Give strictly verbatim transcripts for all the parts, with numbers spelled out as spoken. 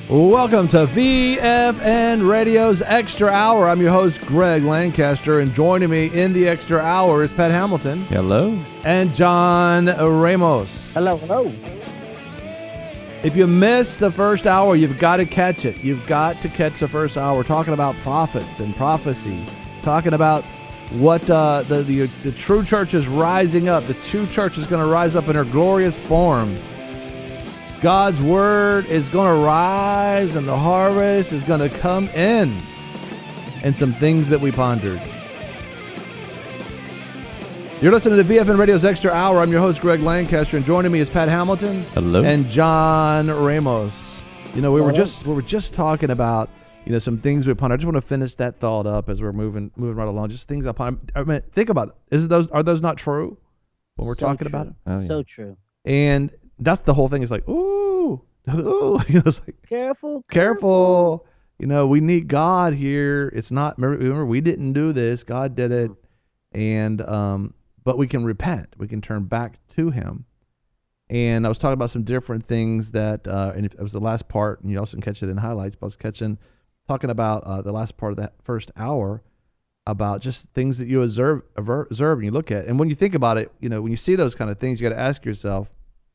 Welcome to V F N Radio's Extra Hour. I'm your host, Greg Lancaster, and joining me in the Extra Hour is Pat Hamilton. Hello. And John Ramos. Hello, hello. If you missed the first hour, you've got to catch it. You've got to catch the first hour. We're talking about prophets and prophecy, talking about what uh, the, the, the true church is rising up. The true church is going to rise up in her glorious form. God's word is going to rise and the harvest is going to come in. And some things that we pondered. You're listening to V F N Radio's Extra Hour. I'm your host, Greg Lancaster, and joining me is Pat Hamilton. Hello. And John Ramos. You know, we Hello. were just we were just talking about, you know, some things we pondered. I just want to finish that thought up as we're moving moving right along. Just things I pondered. I mean, think about it. Is those are those not true when we're So talking true. about it? Oh, yeah. So true. And that's the whole thing. It's like, ooh, ooh, you know, it's like Careful, careful. You know, we need God here. It's not. Remember, remember, we didn't do this. God did it, and um, but we can repent. We can turn back to Him. And I was talking about some different things that, uh, and it was the last part, and you also can catch it in highlights. But I was catching, talking about uh, the last part of that first hour about just things that you observe, observe, and you look at. And when you think about it, you know, when you see those kind of things, you got to ask yourself.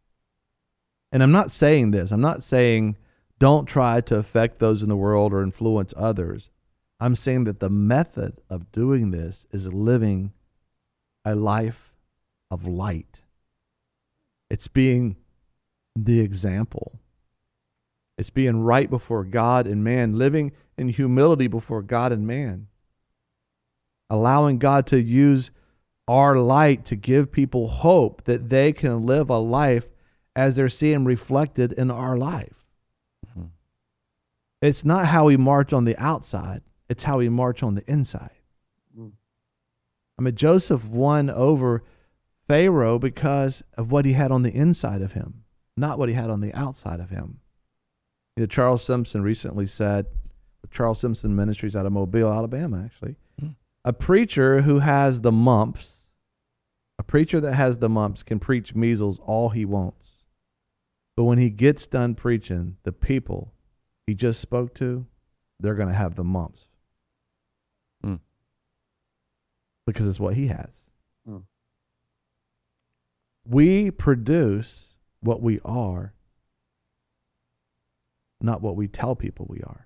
And I'm not saying this. I'm not saying don't try to affect those in the world or influence others. I'm saying that the method of doing this is living a life of light. It's being the example. It's being right before God and man, living in humility before God and man. Allowing God to use our light to give people hope that they can live a life as they're seeing reflected in our life. Mm-hmm. It's not how we march on the outside. It's how we march on the inside. Mm. I mean, Joseph won over Pharaoh because of what he had on the inside of him, not what he had on the outside of him. You know, Charles Simpson recently said, Charles Simpson Ministries out of Mobile, Alabama, actually, mm. a preacher who has the mumps, a preacher that has the mumps can preach measles all he wants. But when he gets done preaching, the people he just spoke to, they're going to have the mumps. Mm. Because it's what he has. Mm. We produce what we are, not what we tell people we are.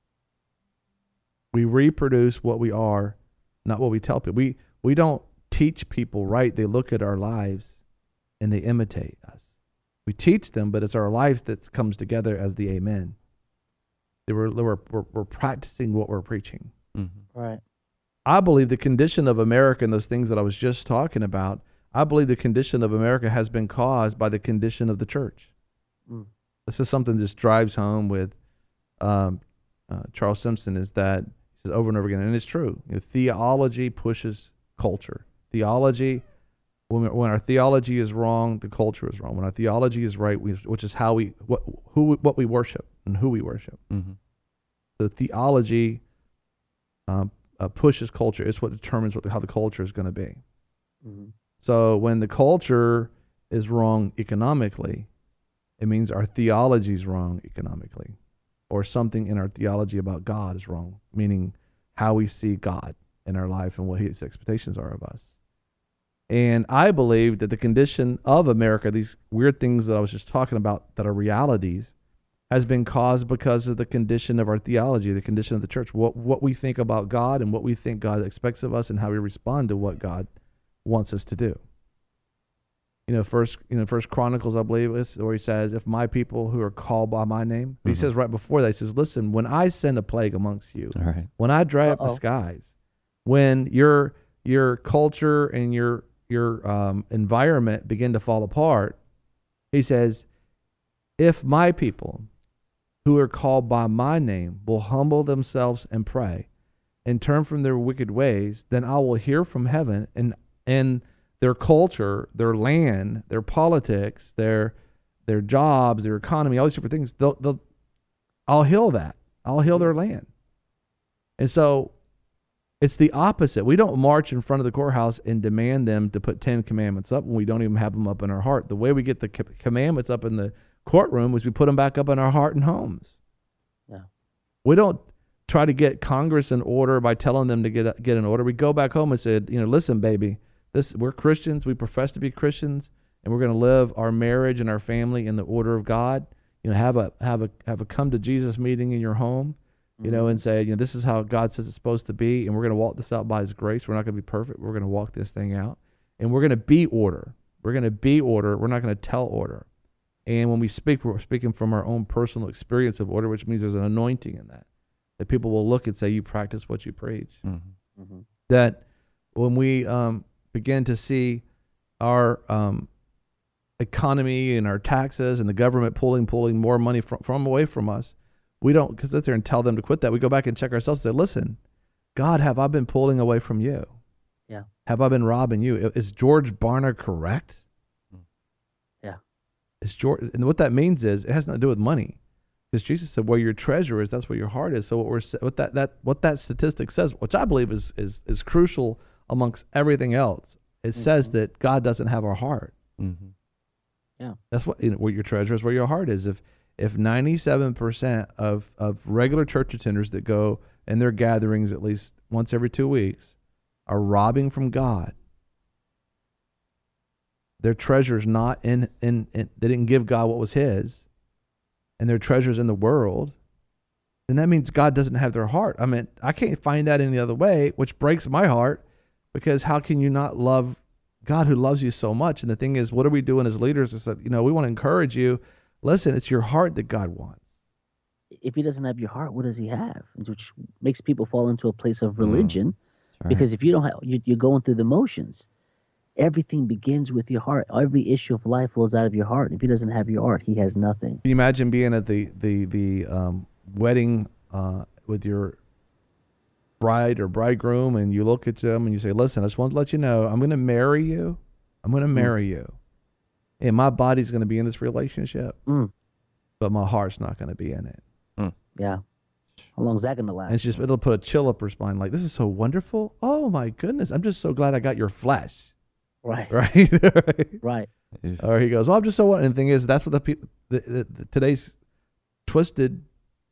We reproduce what we are, not what we tell people. We, we don't teach people right. They look at our lives and they imitate us. We teach them, but it's our life that comes together as the amen. We're, we're, we're, we're practicing what we're preaching. Mm-hmm. Right. I believe the condition of America and those things that I was just talking about, I believe the condition of America has been caused by the condition of the church. Mm. This is something that just drives home with um, uh, Charles Simpson, is that he says over and over again, and it's true, you know, theology pushes culture. Theology When, when our theology is wrong, the culture is wrong. When our theology is right, we, which is how we what who what we worship and who we worship. Mm-hmm. The theology um, uh, pushes culture. It's what determines what the, how the culture is going to be. Mm-hmm. So when the culture is wrong economically, it means our theology is wrong economically, or something in our theology about God is wrong, meaning how we see God in our life and what His expectations are of us. And I believe that the condition of America, these weird things that I was just talking about that are realities, has been caused because of the condition of our theology, the condition of the church, what what we think about God and what we think God expects of us and how we respond to what God wants us to do. You know, first, you know, First Chronicles, I believe, is where he says, "If my people who are called by my name," mm-hmm. he says right before that, he says, "Listen, when I send a plague amongst you, all right. when I dry Uh-oh. up the skies, when your your culture and your your um, environment begin to fall apart," he says, "if my people who are called by my name will humble themselves and pray and turn from their wicked ways, then I will hear from heaven, and and their culture, their land, their politics, their their jobs, their economy, all these different things, they'll, they'll, I'll heal that. I'll heal their land." And so it's the opposite. We don't march in front of the courthouse and demand them to put Ten Commandments up when we don't even have them up in our heart. The way we get the commandments up in the courtroom is we put them back up in our heart and homes. We don't try to get Congress in order by telling them to get get in order. We go back home and said, you know, listen, baby, this we're Christians. We profess to be Christians, and we're going to live our marriage and our family in the order of God. You know, have a have a have a come to Jesus meeting in your home, you mm-hmm. know, and say, you know, this is how God says it's supposed to be, and we're going to walk this out by His grace. We're not going to be perfect. We're going to walk this thing out, and we're going to be order. We're going to be order. We're not going to tell order. And when we speak, we're speaking from our own personal experience of order, which means there's an anointing in that. That people will look and say, you practice what you preach. Mm-hmm. Mm-hmm. That when we um, begin to see our um, economy and our taxes and the government pulling pulling more money from, from away from us, we don't because sit there and tell them to quit that. We go back and check ourselves and say, listen, God, have I been pulling away from you? Yeah. Have I been robbing you? Is George Barna correct? Yeah. Is George, and what that means is it has nothing to do with money. Because Jesus said, "Where your treasure is, that's where your heart is." So what we're what that that what that statistic says, which I believe is is is crucial amongst everything else, it mm-hmm. says that God doesn't have our heart. Mm-hmm. Yeah, that's what you know, where your treasure is, where your heart is. If if ninety-seven percent of of regular church attenders that go in their gatherings at least once every two weeks are robbing from God, their treasure is not in in, in they didn't give God what was His. And their treasures in the world, then that means God doesn't have their heart. I mean, I can't find that any other way, which breaks my heart, because how can you not love God who loves you so much? And the thing is, what are we doing as leaders? Is that, you know, we want to encourage you. Listen, it's your heart that God wants. If He doesn't have your heart, what does He have? Which makes people fall into a place of religion, mm, right. Because if you don't have, you, you're going through the motions. Everything begins with your heart. Every issue of life flows out of your heart. If He doesn't have your heart, He has nothing. Can you imagine being at the the the um, wedding uh, with your bride or bridegroom, and you look at them and you say, "Listen, I just want to let you know, I'm going to marry you. I'm going to marry mm. you, and my body's going to be in this relationship, mm. but my heart's not going to be in it." Mm. Yeah. How long is that going to last? And it's just it'll put a chill up her spine. Like, this is so wonderful. Oh my goodness, I'm just so glad I got your flesh. Right. Right. Right. Or he goes, "Oh, I'm just so what." And the thing is, that's what the people, the, the, the, today's twisted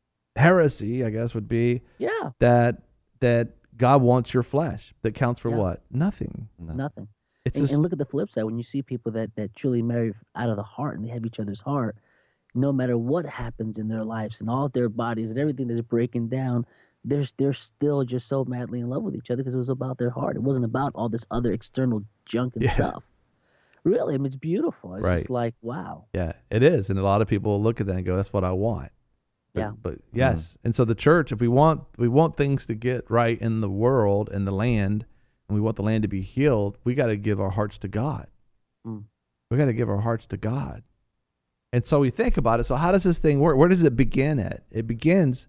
heresy, I guess, would be. Yeah. That that God wants your flesh. That counts for yeah. what? Nothing. No. Nothing. It's and, just, and look at the flip side. When you see people that that truly marry out of the heart and they have each other's heart, no matter what happens in their lives and all their bodies and everything that's breaking down, they're they're still just so madly in love with each other because it was about their heart. It wasn't about all this other external junk and yeah. stuff. Really, I mean, it's beautiful. It's right. just like, wow. Yeah, it is. And a lot of people look at that and go, "That's what I want." But, yeah. But yes. Mm-hmm. And so the church, if we want we want things to get right in the world and the land, and we want the land to be healed, we got to give our hearts to God. Mm. We got to give our hearts to God. And so we think about it. So how does this thing work? Where does it begin at? It begins,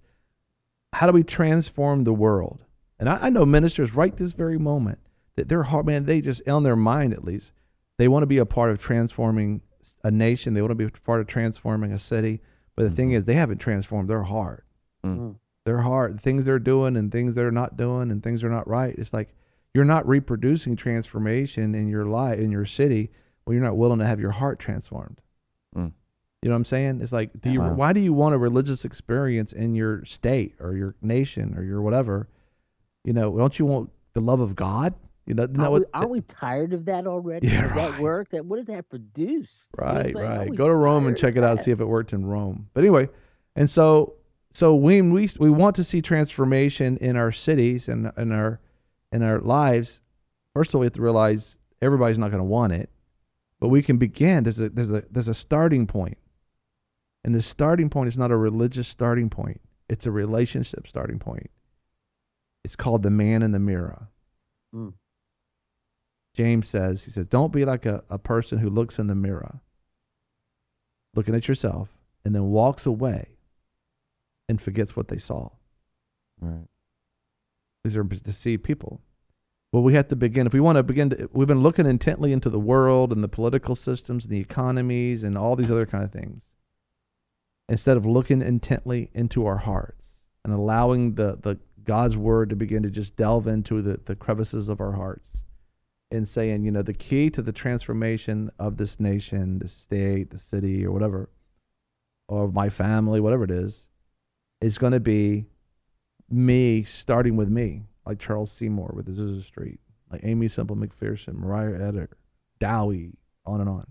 how do we transform the world? And I, I know ministers right this very moment that their heart, man, they just, on their mind at least, they want to be a part of transforming a nation. They want to be a part of transforming a city. But the mm-hmm. thing is, they haven't transformed their heart. Mm-hmm. Their heart, things they're doing and things they're not doing and things are not right. It's like you're not reproducing transformation in your life, in your city, when you're not willing to have your heart transformed. Mm. You know what I'm saying? It's like, do you? Wow. Why do you want a religious experience in your state or your nation or your whatever? You know, don't you want the love of God? You know, aren't, we, aren't we tired of that already? Yeah, does right. that work? That what does that produce? Right, you know right. Go to Rome and check it out and see if it worked in Rome. But anyway, and so so we we we want to see transformation in our cities and in our in our lives. First of all, we have to realize everybody's not going to want it, but we can begin. There's a there's a there's a starting point. And the starting point is not a religious starting point. It's a relationship starting point. It's called the man in the mirror. Mm. James says, he says, don't be like a, a person who looks in the mirror, looking at yourself, and then walks away and forgets what they saw. Right. These are deceived people. Well, we have to begin, if we want to begin to, we've been looking intently into the world and the political systems and the economies and all these other kind of things, instead of looking intently into our hearts and allowing the, the God's word to begin to just delve into the, the crevices of our hearts and saying, you know, the key to the transformation of this nation, the state, the city, or whatever, or my family, whatever it is, is going to be me starting with me, like Charles Seymour with Azusa Street, like Amy Semple McPherson, Mariah Eder, Dowie, on and on.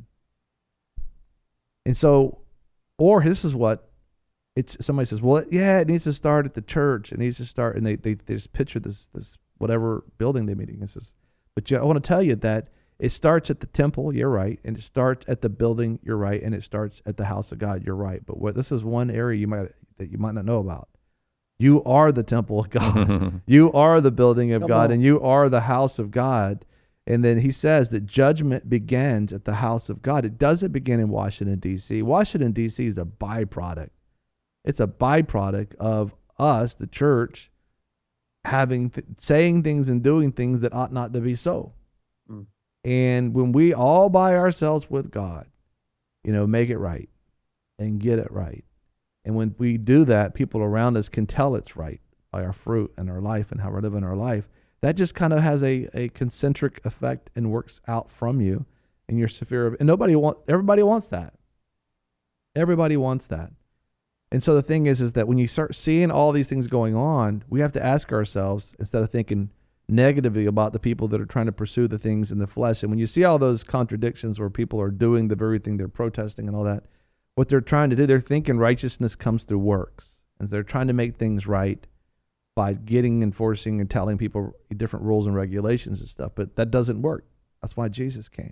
And so, or this is what it's. Somebody says, well, yeah, it needs to start at the church. It needs to start, and they they, they just picture this this whatever building they're meeting. It says, but yeah, I want to tell you that it starts at the temple. You're right, and it starts at the building. You're right, and it starts at the house of God. You're right. But what this is one area you might that you might not know about. You are the temple of God. You are the building of Come God, on. and you are the house of God. And then he says that judgment begins at the house of God. It doesn't begin in Washington, D C Washington, D C is a byproduct. It's a byproduct of us, the church, having th- saying things and doing things that ought not to be so. Mm. And when we all by ourselves with God, you know, make it right and get it right. And when we do that, people around us can tell it's right by our fruit and our life and how we're living our life. That just kind of has a, a concentric effect and works out from you in your sphere of, and nobody want, everybody wants that. Everybody wants that. And so the thing is, is that when you start seeing all these things going on, we have to ask ourselves, instead of thinking negatively about the people that are trying to pursue the things in the flesh. And when you see all those contradictions where people are doing the very thing they're protesting and all that, what they're trying to do, they're thinking righteousness comes through works. And they're trying to make things right by getting, enforcing, and telling people different rules and regulations and stuff. But that doesn't work. That's why Jesus came.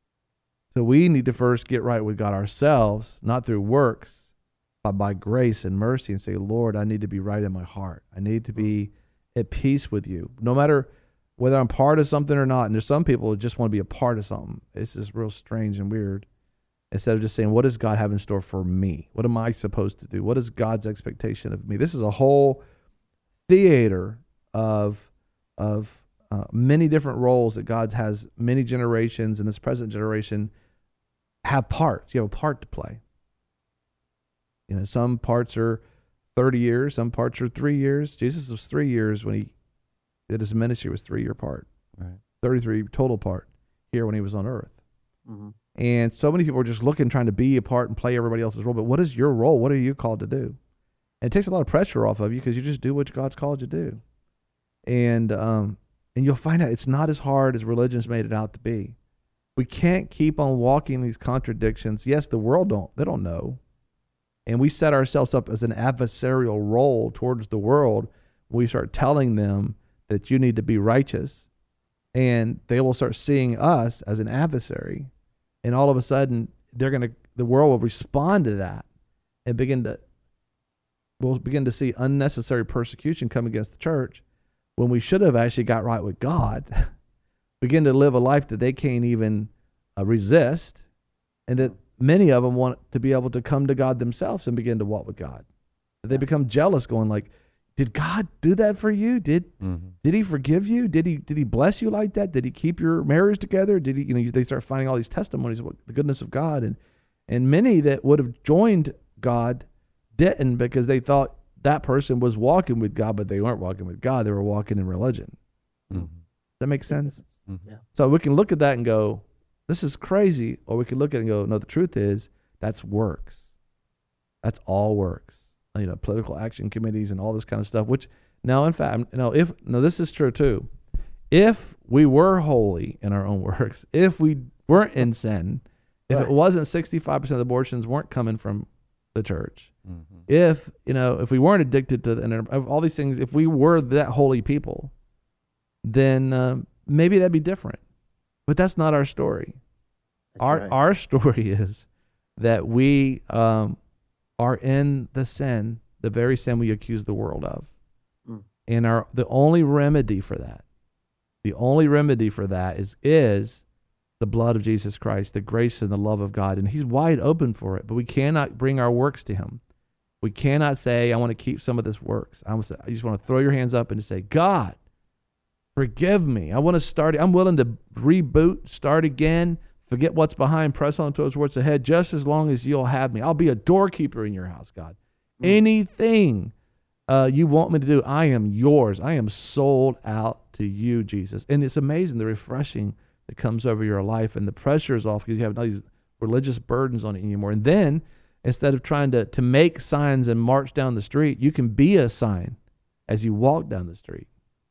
So we need to first get right with God ourselves, not through works, but by grace and mercy, and say, Lord, I need to be right in my heart. I need to be at peace with you, no matter whether I'm part of something or not. And there's some people who just want to be a part of something. It's just real strange and weird. Instead of just saying, what does God have in store for me? What am I supposed to do? What is God's expectation of me? This is a whole theater of of uh, many different roles that God has. Many generations in this present generation have parts. You have a part to play. You know, some parts are thirty years, some parts are three years. Jesus was three years when he did his ministry, was three year part. Right. thirty-three total part here when he was on earth. Mm-hmm. And so many people are just looking, trying to be a part and play everybody else's role. But what is your role? What are you called to do? And it takes a lot of pressure off of you because you just do what God's called you to do. And um, and you'll find out it's not as hard as religion's made it out to be. We can't keep on walking these contradictions. Yes, the world don't. They don't know. And we set ourselves up as an adversarial role towards the world. We start telling them that you need to be righteous. And they will start seeing us as an adversary. And all of a sudden, they're going to, the world will respond to that and begin to, we'll begin to see unnecessary persecution come against the church when we should have actually got right with God, begin to live a life that they can't even uh, resist, and that many of them want to be able to come to God themselves and begin to walk with God. They become jealous, going like, did God do that for you? Did mm-hmm. did he forgive you? Did he did he bless you like that? Did he keep your marriage together? Did he, you know, they start finding all these testimonies of the goodness of God. And and many that would have joined God didn't, because they thought that person was walking with God, but they weren't walking with God. They were walking in religion. Mm-hmm. Does that make sense? Mm-hmm. Yeah. So we can look at that and go, this is crazy. Or we can look at it and go, no, the truth is that's works. That's all works. You know, political action committees and all this kind of stuff, which now, in fact, no, if, no, this is true too. If we were holy in our own works, if we weren't in sin, if right. it wasn't sixty-five percent of the abortions weren't coming from the church, mm-hmm. if, you know, if we weren't addicted to and all these things, if we were that holy people, then uh, maybe that'd be different. But that's not our story. That's our right. Our story is that we um, are in the sin, the very sin we accuse the world of. Mm. And our the only remedy for that, the only remedy for that is is the blood of Jesus Christ, the grace and the love of God. And he's wide open for it, but we cannot bring our works to him. We cannot say, I want to keep some of this works. I, was, I just want to throw your hands up and just say, God, forgive me. I want to start. I'm willing to reboot, start again, forget what's behind, press on towards what's ahead, just as long as you'll have me. I'll be a doorkeeper in your house, God. Mm. Anything uh, you want me to do, I am yours. I am sold out to you, Jesus. And it's amazing, the refreshing that comes over your life, and the pressure is off because you have all these religious burdens on it anymore. And then Instead of trying to, to make signs and march down the street, you can be a sign as you walk down the street.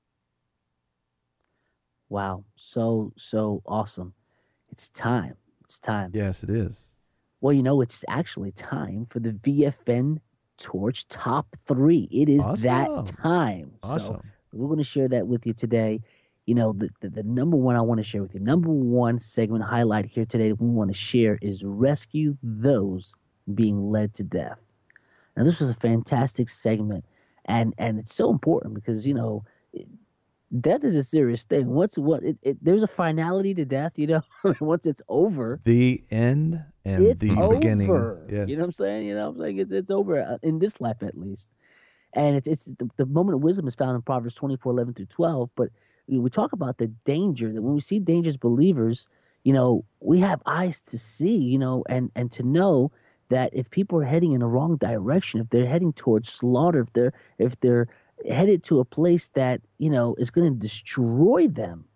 Wow. So, so awesome. It's time. It's time. Yes, it is. Well, you know, it's actually time for the V F N Torch Top three. It is Awesome. that time. Awesome. So we're going to share that with you today. You know, the, the, the number one I want to share with you, number one segment highlight here today that we want to share is rescue those being led to death. Now, this was a fantastic segment, and and it's so important because, you know, it, death is a serious thing. What's what? It, it, there's a finality to death, you know. Once it's over, the end and it's the over. beginning. Yes. You know what I'm saying? You know what I'm saying? It's it's over uh, in this life at least. And it's it's the, the moment of wisdom is found in Proverbs twenty-four, eleven through twelve. But you know, we talk about the danger that when we see danger as believers, you know, we have eyes to see, you know, and and to know that if people are heading in the wrong direction, if they're heading towards slaughter, if they're if they're headed to a place that, you know, is going to destroy them,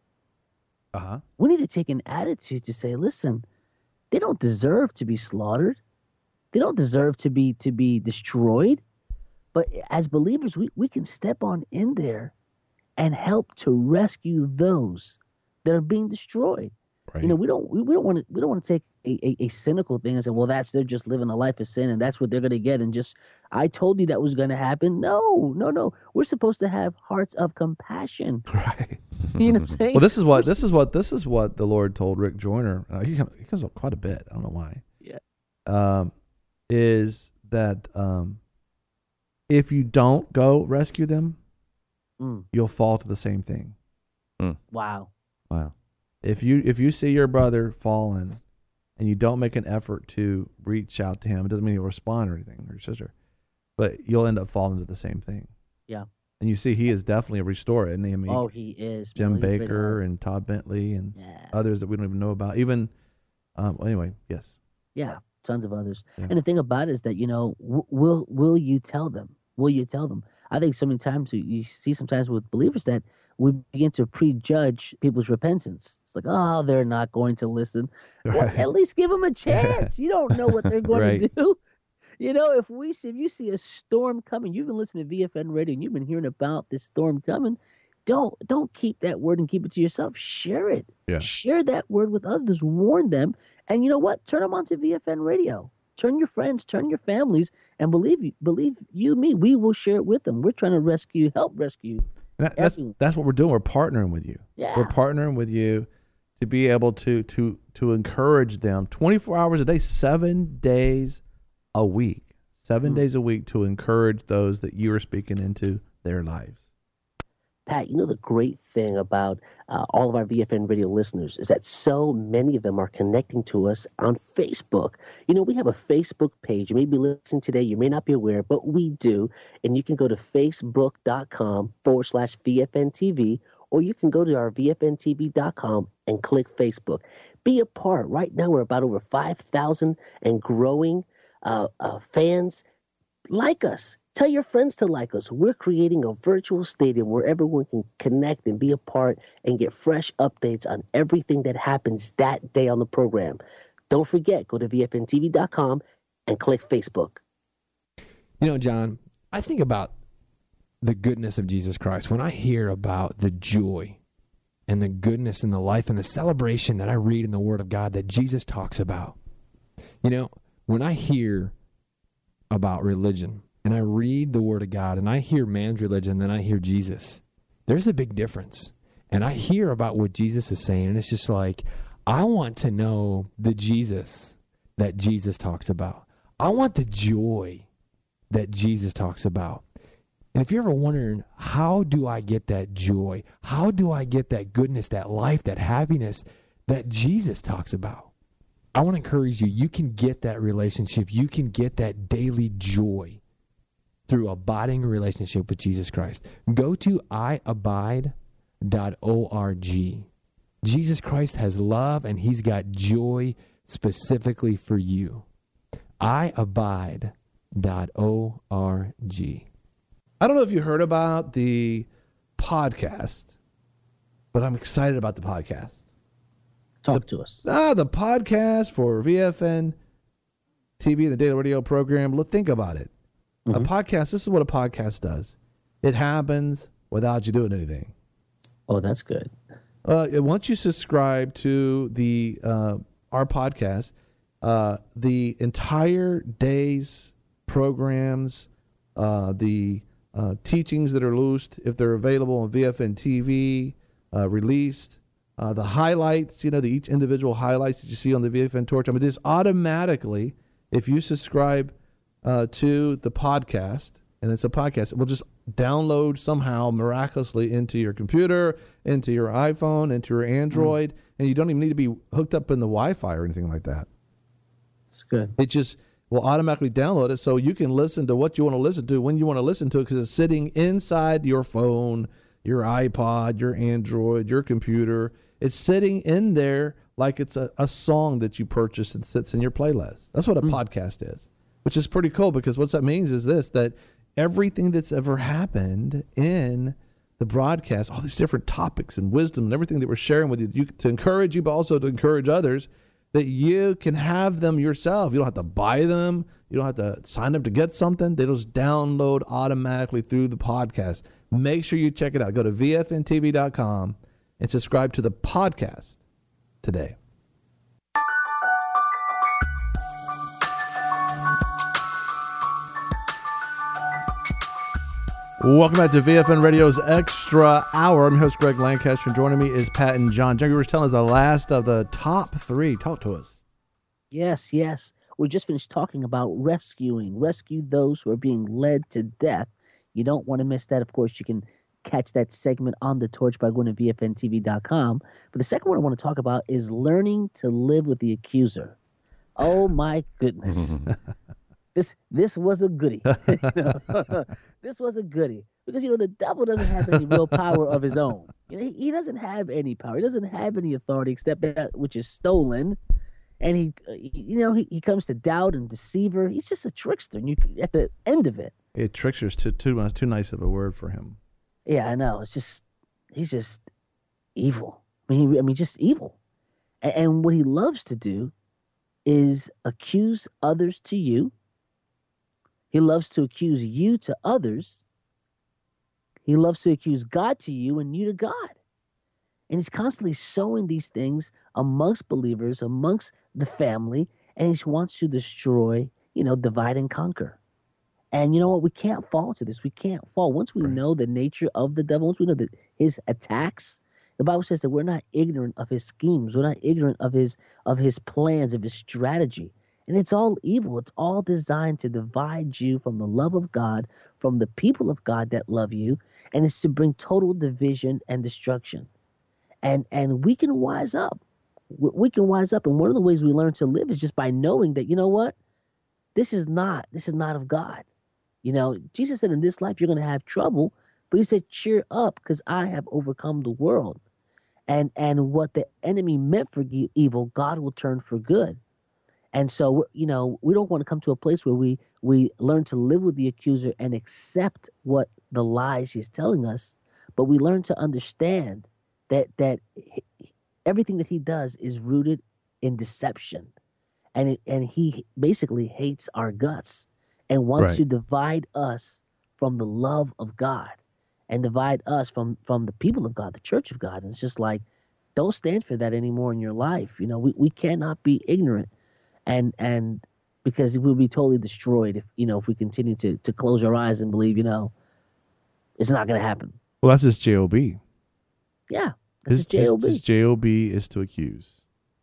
Uh-huh. we need to take an attitude to say, listen, they don't deserve to be slaughtered. They don't deserve to be to be destroyed. But as believers, we, we can step on in there and help to rescue those that are being destroyed. Right. You know, we don't we, we don't want to we don't want to take a, a, a cynical thing and say, well, that's they're just living a life of sin and that's what they're going to get. And just, I told you that was going to happen. No, no, no. We're supposed to have hearts of compassion. Right. You know what I'm saying? Well, this is what this is what this is what the Lord told Rick Joyner. Uh, he, he comes up quite a bit. I don't know why. Yeah. Um, is that um, if you don't go rescue them, Mm. you'll fall to the same thing. Mm. Wow. Wow. If you if you see your brother fallen, and you don't make an effort to reach out to him, it doesn't mean he'll respond or anything, or your sister, but you'll end up falling into the same thing. Yeah. And you see, he is definitely a restorer, isn't he? I mean, Oh, he is. Jim man. He's a great Baker heart. and Todd Bentley and Yeah. others that we don't even know about. Even, um, well, anyway, yes. Yeah, tons of others. Yeah. And the thing about it is that, you know, w- will will you tell them? Will you tell them? I think so many times you, you see sometimes with believers that we begin to prejudge people's repentance. It's like, oh, they're not going to listen. Well, Right. at least give them a chance. You don't know what they're going Right. to do. You know, if we see, if you see a storm coming, you've been listening to V F N radio and you've been hearing about this storm coming. Don't don't keep that word and keep it to yourself. Share it. Yeah. Share that word with others. Warn them. And you know what? Turn them on to V F N radio. Turn your friends, turn your families, and believe you, believe you, me, we will share it with them. We're trying to rescue, help rescue. That, that's Everyone. that's what we're doing. We're partnering with you. Yeah. We're partnering with you to be able to to to encourage them twenty-four hours a day, seven days a week, seven Mm. days a week to encourage those that you are speaking into their lives. Pat, you know the great thing about uh, all of our V F N radio listeners is that so many of them are connecting to us on Facebook. You know, we have a Facebook page. You may be listening today, you may not be aware, but we do. And you can go to facebook.com forward slash VFNTV, or you can go to our V F N T V dot com and click Facebook. Be a part. Right now, we're about over five thousand and growing uh, uh, fans. Like us. Tell your friends to like us. We're creating a virtual stadium where everyone can connect and be a part and get fresh updates on everything that happens that day on the program. Don't forget, go to V F N T V dot com and click Facebook. You know, John, I think about the goodness of Jesus Christ. When I hear about the joy and the goodness and the life and the celebration that I read in the Word of God that Jesus talks about, you know, when I hear about religion, and I read the Word of God, and I hear man's religion, then I hear Jesus, there's a big difference. And I hear about what Jesus is saying, and it's just like, I want to know the Jesus that Jesus talks about. I want the joy that Jesus talks about. And if you're ever wondering, how do I get that joy? How do I get that goodness, that life, that happiness that Jesus talks about? I want to encourage you, you can get that relationship. You can get that daily joy through abiding a relationship with Jesus Christ. Go to i abide dot org. Jesus Christ has love and he's got joy specifically for you. i abide dot org. I don't know if you heard about the podcast, but I'm excited about the podcast. Talk to us. Ah, the podcast for V F N T V and the daily radio program, look, think about it. Mm-hmm. A podcast, this is what a podcast does. It happens without you doing anything. Oh, that's good. Uh, once you subscribe to the uh, our podcast, uh, the entire day's programs, uh, the uh, teachings that are loosed, if they're available on V F N T V, uh, released, uh, the highlights, you know, the each individual highlights that you see on the V F N Torch. I mean, this automatically, if you subscribe uh, to the podcast, and it's a podcast, it will just download somehow miraculously into your computer, into your iPhone, into your Android, mm. and you don't even need to be hooked up in the Wi-Fi or anything like that. It's good. It just will automatically download it so you can listen to what you want to listen to when you want to listen to it, because it's sitting inside your phone, your iPod, your Android, your computer. It's sitting in there like it's a, a song that you purchased and sits in your playlist. That's what a mm. podcast is, which is pretty cool, because what that means is this, that everything that's ever happened in the broadcast, all these different topics and wisdom and everything that we're sharing with you, you to encourage you, but also to encourage others, that you can have them yourself. You don't have to buy them. You don't have to sign up to get something. They just download automatically through the podcast. Make sure you check it out. Go to V F N T V dot com and subscribe to the podcast today. Welcome back to V F N Radio's Extra Hour. I'm your host, Greg Lancaster, and joining me is Pat and John. John, you were telling us the last of the top three. Talk to us. Yes, yes. We just finished talking about rescuing. Rescue those who are being led to death. You don't want to miss that. Of course, you can catch that segment on the Torch by going to V F N T V dot com. But the second one I want to talk about is learning to live with the accuser. Oh, my goodness. This this was a goodie. You know? This was a goodie. Because, you know, the devil doesn't have any real power of his own. You know, he, he doesn't have any power. He doesn't have any authority except that which is stolen. And, he, you know, he, he comes to doubt and deceiver. He's just a trickster. And you, at the end of it. Yeah, trickster is too, too, too nice of a word for him. Yeah, I know. It's just, he's just evil. I mean, he, I mean just evil. And, and what he loves to do is accuse others to you. He loves to accuse you to others. He loves to accuse God to you and you to God. And he's constantly sowing these things amongst believers, amongst the family, and he wants to destroy, you know, divide and conquer. And you know what? We can't fall to this. We can't fall. Once we right. know the nature of the devil, once we know that his attacks, the Bible says that we're not ignorant of his schemes. We're not ignorant of his of his plans, of his strategy. And it's all evil. It's all designed to divide you from the love of God, from the people of God that love you, and it's to bring total division and destruction. And and we can wise up. We can wise up. And one of the ways we learn to live is just by knowing that, you know what? This is not, this is not of God. You know, Jesus said in this life you're going to have trouble, but he said, cheer up because I have overcome the world. And and what the enemy meant for evil, God will turn for good. And so, you know, we don't want to come to a place where we, we learn to live with the accuser and accept what the lies he's telling us, but we learn to understand that that everything that he does is rooted in deception. And it, and he basically hates our guts and wants right. to divide us from the love of God and divide us from, from the people of God, the church of God. And it's just like, don't stand for that anymore in your life. You know, we, we cannot be ignorant. And and because we'll be totally destroyed if you know if we continue to to close our eyes and believe you know it's not going to happen. Well, that's his J O B. Yeah, that's his, his J O B. His, his J O B is to accuse.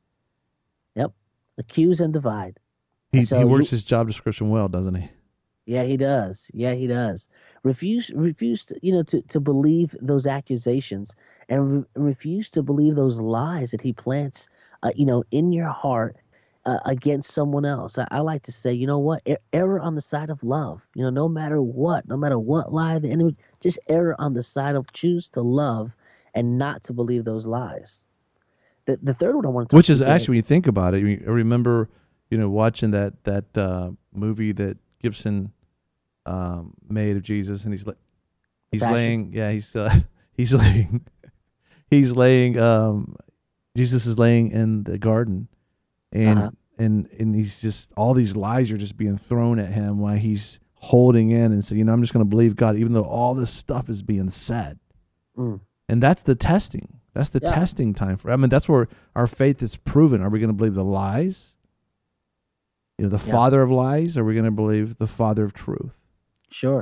Yep, accuse and divide. He and so he works you, his job description well, doesn't he? Yeah, he does. Yeah, he does. Refuse refuse to, you know to to believe those accusations and re- refuse to believe those lies that he plants uh, you know in your heart. Uh, against someone else. I, I like to say, you know what? Er- error on the side of love. You know, no matter what, no matter what lie the enemy, just error on the side of choose to love and not to believe those lies. The the third one I want to talk Which is today, actually, when you think about it, I remember, you know, watching that that uh, movie that Gibson um, made of Jesus, and he's like, he's Passion. laying, yeah, he's uh, he's laying, he's laying, um, Jesus is laying in the garden. And uh-huh. and and he's just, all these lies are just being thrown at him while he's holding in and saying, you know, I'm just going to believe God, even though all this stuff is being said. Mm. And that's the testing. That's the Yeah. testing time for, I mean, that's where our faith is proven. Are we going to believe the lies? You know, the Yeah. father of lies? Or are we going to believe the father of truth? Sure.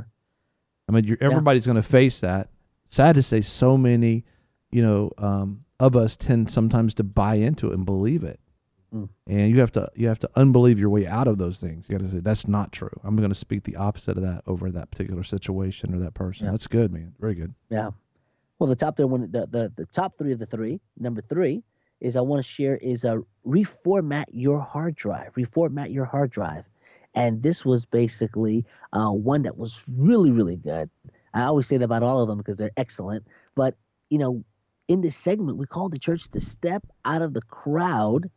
I mean, you're, everybody's going to face that. Sad to say, so many, you know, um, of us tend sometimes to buy into it and believe it. Mm. And you have to you have to unbelieve your way out of those things. You got to say, that's not true. I'm going to speak the opposite of that over that particular situation or that person. Yeah. That's good, man. Very good. Yeah. Well, the top three, one, the, the the top three of the three. Number three is I want to share is a reformat your hard drive. Reformat your hard drive, and this was basically uh, one that was really really good. I always say that about all of them because they're excellent. But you know, in this segment, we call the church to step out of the crowd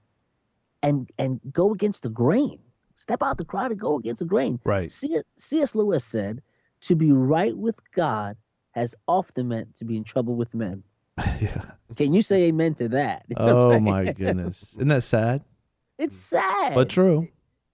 and and go against the grain. Step out the crowd and go against the grain. Right. C S. Lewis said, "To be right with God has often meant to be in trouble with men." Yeah. Can you say amen to that? You know what I'm Oh saying? my goodness. Isn't that sad? It's sad, But true.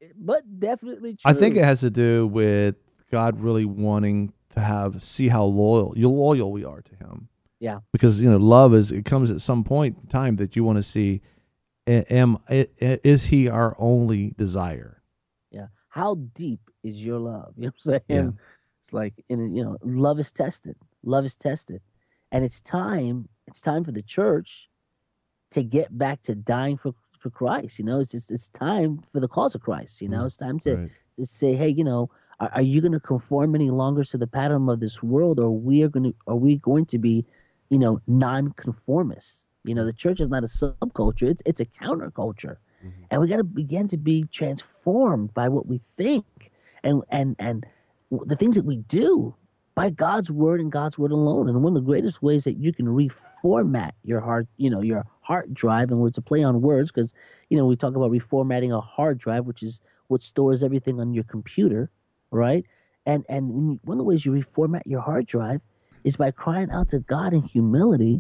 but definitely true. I think it has to do with God really wanting to have, see how loyal, you loyal we are to him. Yeah. Because, you know, love is, it comes at some point in time that you want to see, a- am, i- i- is he our only desire? Yeah. How deep is your love? You know what I'm saying? Yeah. It's like, in you know, love is tested. Love is tested, and it's time. It's time for the church to get back to dying for for Christ. You know, it's just, it's time for the cause of Christ. You know, it's time to Right. to say, hey, you know, are, are you going to conform any longer to the pattern of this world, or we are going to, are we going to be, you know, non-conformists? You know, the church is not a subculture; it's it's a counterculture, Mm-hmm. and we got to begin to be transformed by what we think and and and the things that we do by God's word and God's word alone. And one of the greatest ways that you can reformat your hard, you know, your hard drive, and we're to play on words because, you know, we talk about reformatting a hard drive, which is what stores everything on your computer, right? And and when you, one of the ways you reformat your hard drive is by crying out to God in humility,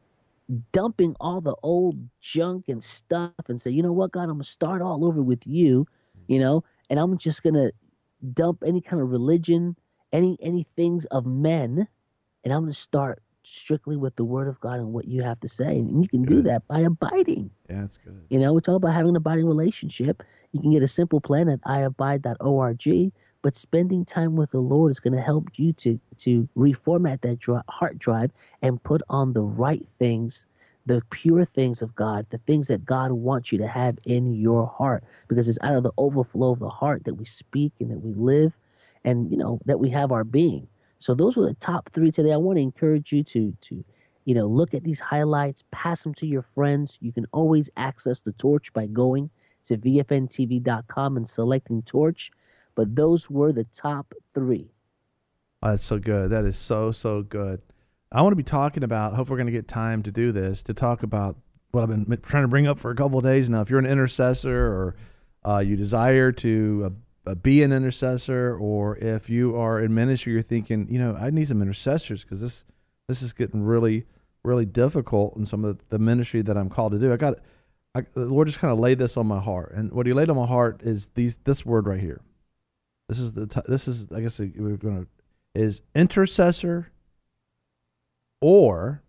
dumping all the old junk and stuff, and say, you know what, God, I'm gonna start all over with you, you know, and I'm just gonna dump any kind of religion, any any things of men, and I'm going to start strictly with the word of God and what you have to say. And you can do Good. that by abiding. Yeah, that's good. You know, we talk about having an abiding relationship. You can get a simple plan at i abide dot org, but spending time with the Lord is going to help you to to reformat that dri- heart drive and put on the right things, the pure things of God, the things that God wants you to have in your heart, because it's out of the overflow of the heart that we speak and that we live, and, you know, that we have our being. So those were the top three today. I want to encourage you to, to, you know, look at these highlights, pass them to your friends. You can always access the Torch by going to V F N T V dot com and selecting Torch. But those were the top three. Oh, that's so good. That is so, so good. I want to be talking about, hope we're going to get time to do this, to talk about what I've been trying to bring up for a couple of days now. If you're an intercessor, or uh, you desire to uh, uh, be an intercessor, or if you are in ministry, you're thinking, you know, I need some intercessors because this this is getting really, really difficult in some of the ministry that I'm called to do. I got, I, the Lord just kind of laid this on my heart, and what He laid on my heart is these this word right here. This is the t- this is I guess we're going to is intercessor or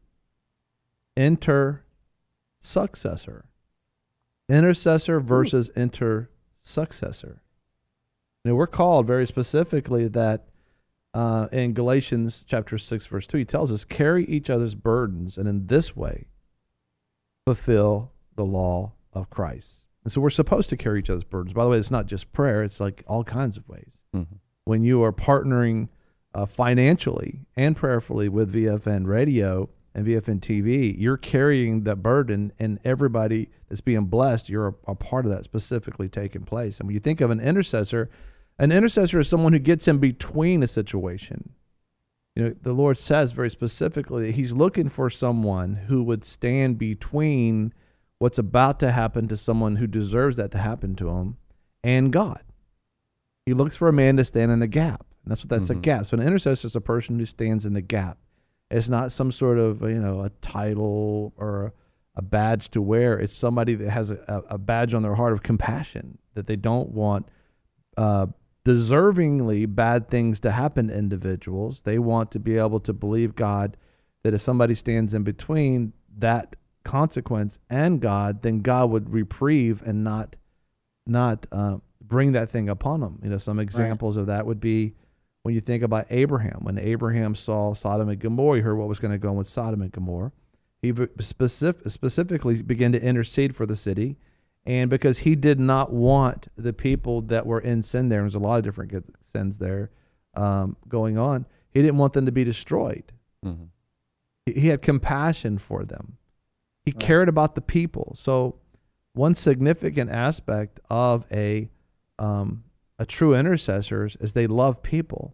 inter-successor. Intercessor versus inter-successor. Now, we're called very specifically that uh, in Galatians chapter six, verse two, he tells us, carry each other's burdens, and in this way fulfill the law of Christ. And so we're supposed to carry each other's burdens. By the way, it's not just prayer. It's like all kinds of ways. Mm-hmm. When you are partnering uh, financially and prayerfully with V F N Radio and V F N T V, you're carrying that burden, and everybody that's being blessed, you're a, a part of that specifically taking place. And when you think of an intercessor, an intercessor is someone who gets in between a situation. You know, the Lord says very specifically that He's looking for someone who would stand between what's about to happen to someone who deserves that to happen to him and God. He looks for a man to stand in the gap. And that's what that's Mm-hmm. a gap. So an intercessor is a person who stands in the gap. It's not some sort of, you know, a title or a badge to wear. It's somebody that has a, a badge on their heart of compassion, that they don't want uh, deservingly bad things to happen to individuals. They want to be able to believe God, that if somebody stands in between that consequence and God, then God would reprieve and not not uh, bring that thing upon them. You know, some examples right. of that would be when you think about Abraham. When Abraham saw Sodom and Gomorrah, he heard what was going to go on with Sodom and Gomorrah. He specific, specifically began to intercede for the city, and because he did not want the people that were in sin there, there's a lot of different sins there um, going on, he didn't want them to be destroyed. Mm-hmm. He, he had compassion for them. He right. cared about the people. So one significant aspect of a um, a true intercessor is they love people.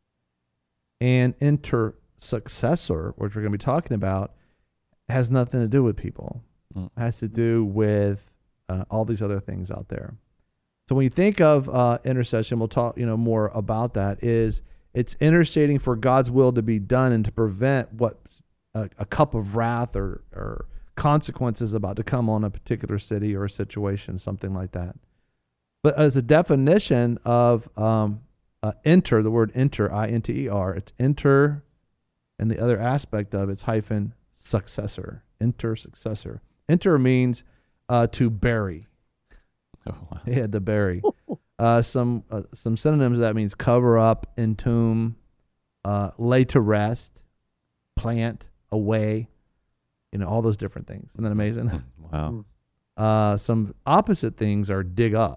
And intersuccessor, which we're going to be talking about, has nothing to do with people. Mm. It has to do with uh, all these other things out there. So when you think of uh, intercession, we'll talk, you know, more about that. Is it's interceding for God's will to be done and to prevent what a, a cup of wrath or or consequences about to come on a particular city or a situation, something like that. But as a definition of um, uh, enter, the word enter, I N T E R, it's enter, and the other aspect of it's hyphen successor, intersuccessor. Enter means uh, to bury. Oh, wow. Yeah, to bury. uh, some uh, some synonyms of that means cover up, entomb, uh, lay to rest, plant, away, you know, all those different things. Isn't that amazing? Wow. Uh, some opposite things are dig up.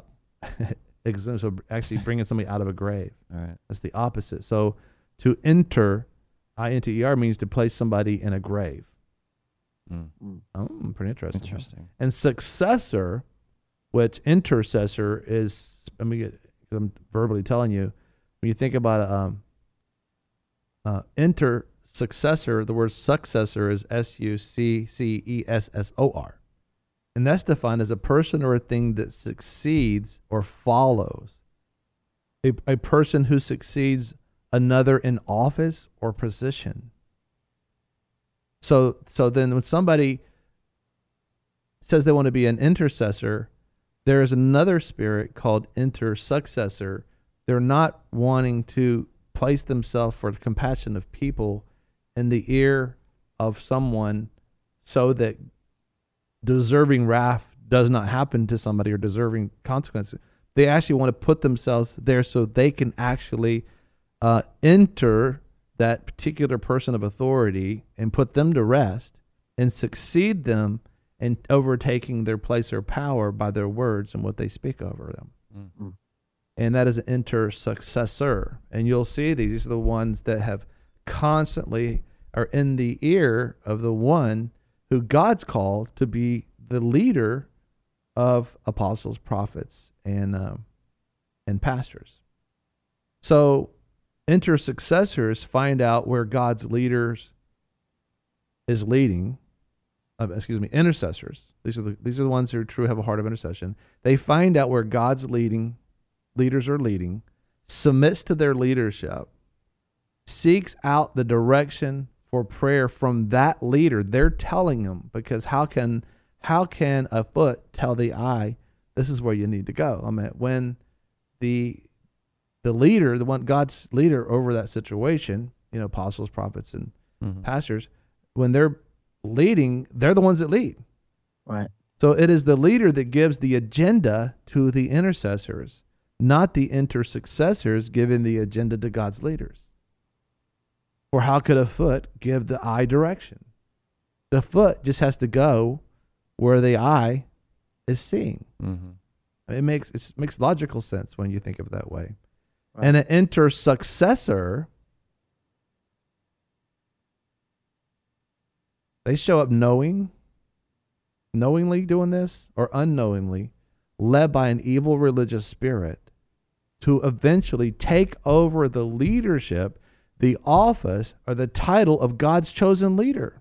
So actually bringing somebody out of a grave. All right. That's the opposite. So to enter, I N T E R, means to place somebody in a grave. Mm. Oh, pretty interesting. Interesting. And successor, which intercessor is, let me get, I'm verbally telling you, when you think about um, uh, inter successor, the word successor is S U C C E S S O R. And that's defined as a person or a thing that succeeds or follows. A, a person who succeeds another in office or position. So so then when somebody says they want to be an intercessor, there is another spirit called intersuccessor. They're not wanting to place themselves for the compassion of people in the ear of someone so that deserving wrath does not happen to somebody or deserving consequences. They actually want to put themselves there so they can actually uh, enter that particular person of authority and put them to rest and succeed them in overtaking their place or power by their words and what they speak over them. Mm-hmm. And that is an intersuccessor. And you'll see these. These are the ones that have constantly are in the ear of the one who God's called to be the leader of apostles, prophets, and um, and pastors. So intersuccessors find out where God's leaders is leading. Uh, excuse me, intercessors. These are the these are the ones who truly have a heart of intercession. They find out where God's leading leaders are leading, submits to their leadership, seeks out the direction for prayer from that leader. They're telling them, because how can how can a foot tell the eye this is where you need to go? I mean, when the the leader, the one God's leader over that situation, you know, apostles, prophets, and mm-hmm. pastors, when they're leading, they're the ones that lead. Right. So it is the leader that gives the agenda to the intercessors, not the intersuccessors giving the agenda to God's leaders. Or how could a foot give the eye direction? The foot just has to go where the eye is seeing. Mm-hmm. It makes it makes logical sense when you think of it that way. Right. And an intersuccessor, they show up knowing, knowingly doing this or unknowingly, led by an evil religious spirit to eventually take over the leadership, the office, or the title of God's chosen leader.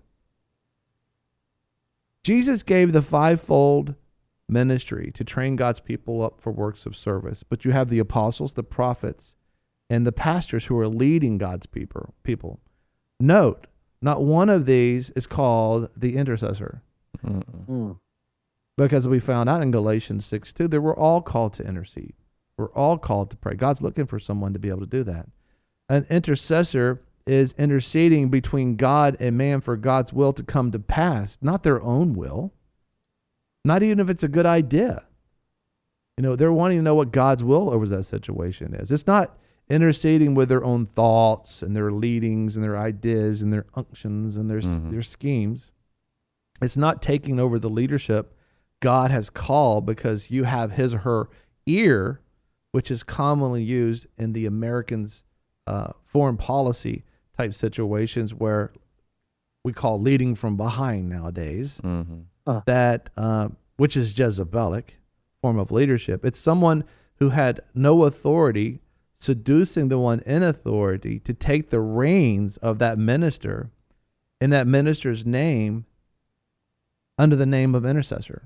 Jesus gave the fivefold ministry to train God's people up for works of service. But you have the apostles, the prophets, and the pastors who are leading God's people. People. Note, not one of these is called the intercessor. Mm-mm. Mm. Because we found out in Galatians six two that we're all called to intercede. We're all called to pray. God's looking for someone to be able to do that. An intercessor is interceding between God and man for God's will to come to pass, not their own will. Not even if it's a good idea. You know, they're wanting to know what God's will over that situation is. It's not interceding with their own thoughts and their leadings and their ideas and their unctions and their, Mhm. their schemes. It's not taking over the leadership God has called because you have his or her ear, which is commonly used in the Americans' uh, foreign policy type situations where we call leading from behind nowadays, Mm-hmm. that uh, which is Jezebelic form of leadership. It's someone who had no authority seducing the one in authority to take the reins of that minister in that minister's name under the name of intercessor.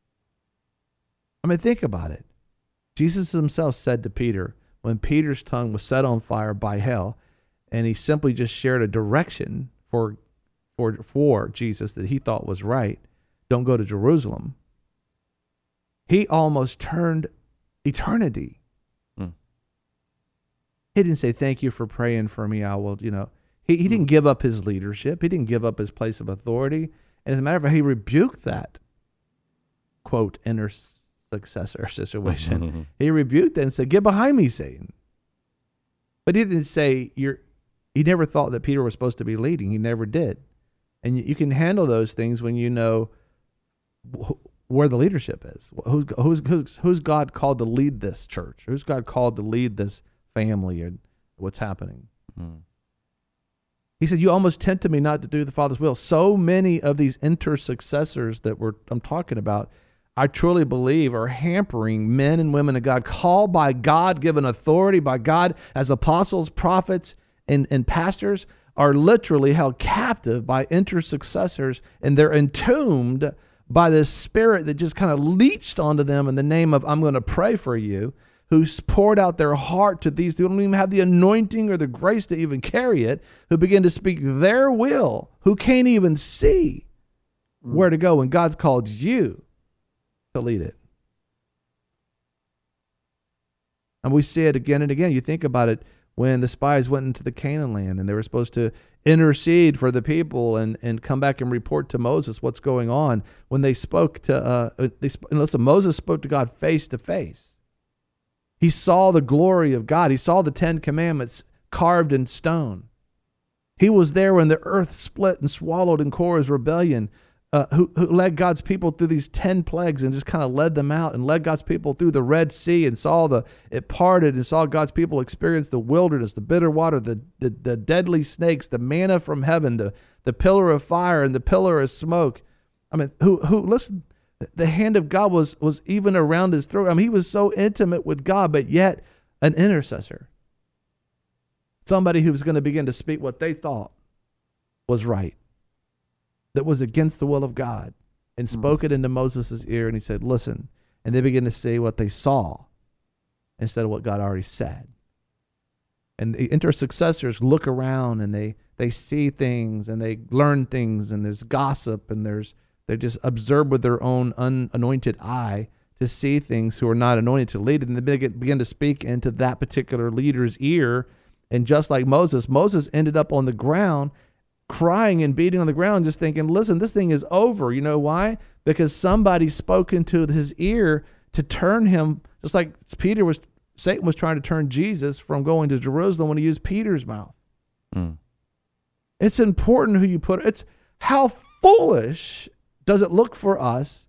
I mean, think about it. Jesus himself said to Peter, when Peter's tongue was set on fire by hell, and he simply just shared a direction for, for, for Jesus that he thought was right, don't go to Jerusalem, he almost turned eternity. Hmm. He didn't say, thank you for praying for me. I will, you know, he, he didn't give up his leadership. He didn't give up his place of authority. And as a matter of fact, he rebuked that, quote, intercessor situation. Mm-hmm. He rebuked that and said, get behind me, Satan. But he didn't say, you're, he never thought that Peter was supposed to be leading. He never did. And you, you can handle those things when you know wh- where the leadership is. Who's, who's, who's, who's God called to lead this church? Who's God called to lead this family and what's happening? Mm. He said, you almost tempted me not to do the Father's will. So many of these intersuccessors that we're, I'm talking about, I truly believe are hampering men and women of God, called by God, given authority by God as apostles, prophets, and, and pastors, are literally held captive by intersuccessors, and they're entombed by this spirit that just kind of leached onto them in the name of, I'm going to pray for you, who's poured out their heart to these who don't even have the anointing or the grace to even carry it, who begin to speak their will, who can't even see Mm. where to go when God's called you to lead it. And we see it again and again. You think about it when the spies went into the Canaan land and they were supposed to intercede for the people and, and come back and report to Moses what's going on. When they spoke to, uh, they, listen, Moses spoke to God face to face. He saw the glory of God. He saw the Ten Commandments carved in stone. He was there when the earth split and swallowed in Korah's rebellion, uh, who, who led God's people through these ten plagues and just kind of led them out, and led God's people through the Red Sea and saw the it parted and saw God's people experience the wilderness, the bitter water, the, the, the deadly snakes, the manna from heaven, the, the pillar of fire and the pillar of smoke. I mean, who who listen, the hand of God was was even around his throat. I mean, he was so intimate with God, but yet an intercessor. Somebody who was going to begin to speak what they thought was right, that was against the will of God, and spoke mm. it into Moses' ear, and he said, listen. And they began to say what they saw instead of what God already said. And the intersuccessors look around, and they, they see things, and they learn things, and there's gossip, and there's they just observe with their own unanointed eye to see things who are not anointed to lead, and they begin, begin to speak into that particular leader's ear. And just like Moses, Moses ended up on the ground crying and beating on the ground, just thinking, listen, this thing is over. You know why? Because somebody spoke into his ear to turn him, just like Peter was, Satan was trying to turn Jesus from going to Jerusalem when he used Peter's mouth. Mm. It's important who you put. It's how foolish does it look for us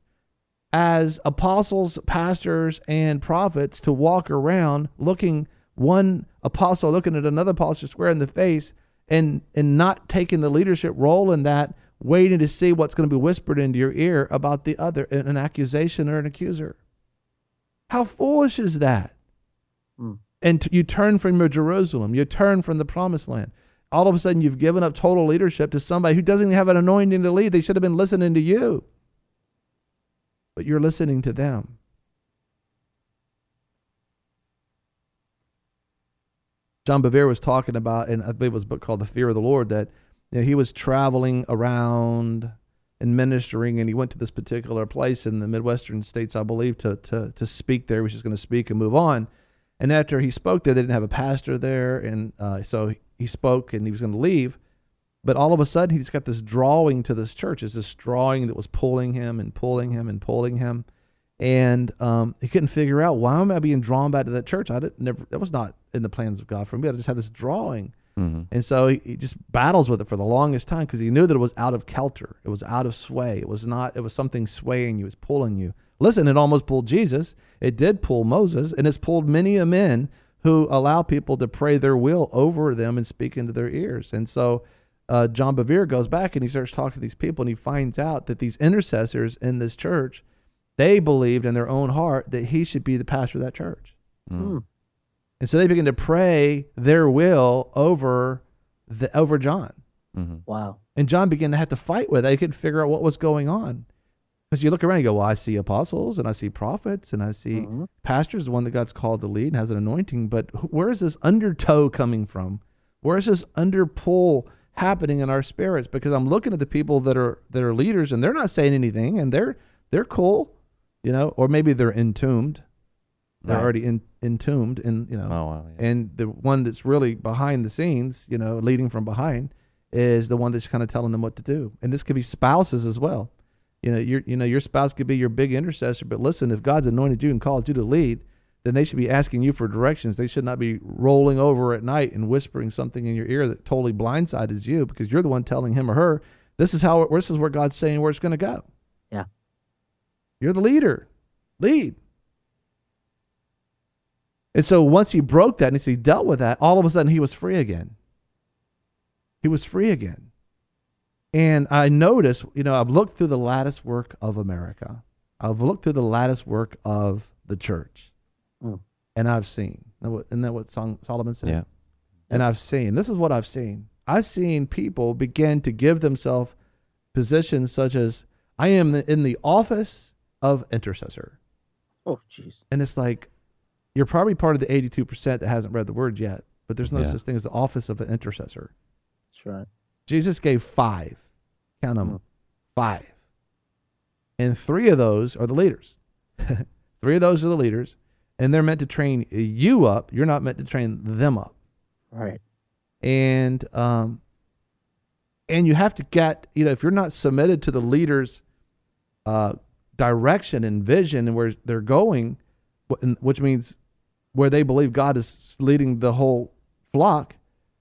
as apostles, pastors, and prophets to walk around looking, one apostle looking at another apostle square in the face, and and not taking the leadership role in that, waiting to see what's going to be whispered into your ear about the other, an accusation or an accuser. How foolish is that? Mm. And t- you turn from your Jerusalem, you turn from the promised land. All of a sudden, you've given up total leadership to somebody who doesn't even have an anointing to lead. They should have been listening to you, but you're listening to them. John Bevere was talking about, and I believe it was a book called The Fear of the Lord, that you know, he was traveling around and ministering, and he went to this particular place in the Midwestern states, I believe, to to to speak there. He was just going to speak and move on. And after he spoke there, they didn't have a pastor there, and uh, so he spoke, and he was going to leave. But all of a sudden, he just got this drawing to this church. It's this drawing that was pulling him and pulling him and pulling him, and um, he couldn't figure out, why am I being drawn back to that church? I didn't never. That was not in the plans of God for me. I just had this drawing. Mm-hmm. And so he, he just battles with it for the longest time because he knew that it was out of kilter. It was out of sway. It was not, it was something swaying you. It was pulling you. Listen, it almost pulled Jesus. It did pull Moses, and it's pulled many a men who allow people to pray their will over them and speak into their ears. And so uh, John Bevere goes back and he starts talking to these people, and he finds out that these intercessors in this church, they believed in their own heart that he should be the pastor of that church. Mm. And so they begin to pray their will over the over John. Mm-hmm. Wow. And John began to have to fight with it. He couldn't figure out what was going on. Because you look around and you go, well, I see apostles and I see prophets and I see Mhm. pastors, the one that God's called to lead and has an anointing. But wh- where is this undertow coming from? Where is this underpull happening in our spirits? Because I'm looking at the people that are that are leaders, and they're not saying anything, and they're they're cool, you know, or maybe they're entombed. They're Right. already in, entombed, and you know, Oh, wow. Yeah. and the one that's really behind the scenes, you know, leading from behind, is the one that's kind of telling them what to do. And this could be spouses as well. You know, your you know your spouse could be your big intercessor, but listen, if God's anointed you and called you to lead, then they should be asking you for directions. They should not be rolling over at night and whispering something in your ear that totally blindsides you, because you're the one telling him or her, this is how it, this is where God's saying where it's going to go. Yeah. You're the leader. Lead. And so once he broke that and he dealt with that, all of a sudden he was free again. He was free again. And I noticed, you know, I've looked through the lattice work of America. I've looked through the lattice work of the church. Mm. And I've seen. Isn't that what Song, Solomon said? Yeah. And I've seen. This is what I've seen. I've seen people begin to give themselves positions such as, I am in the office of intercessor. Oh, jeez. And it's like, you're probably part of the eighty-two percent that hasn't read the word yet, but there's no Yeah. such thing as the office of an intercessor. That's right. Jesus gave five. Count them. Hmm. Five. And three of those are the leaders. Three of those are the leaders, and they're meant to train you up. You're not meant to train them up. Right. And um, and you have to get, you know, if you're not submitted to the leaders' uh, direction and vision and where they're going, wh- which means where they believe God is leading the whole flock,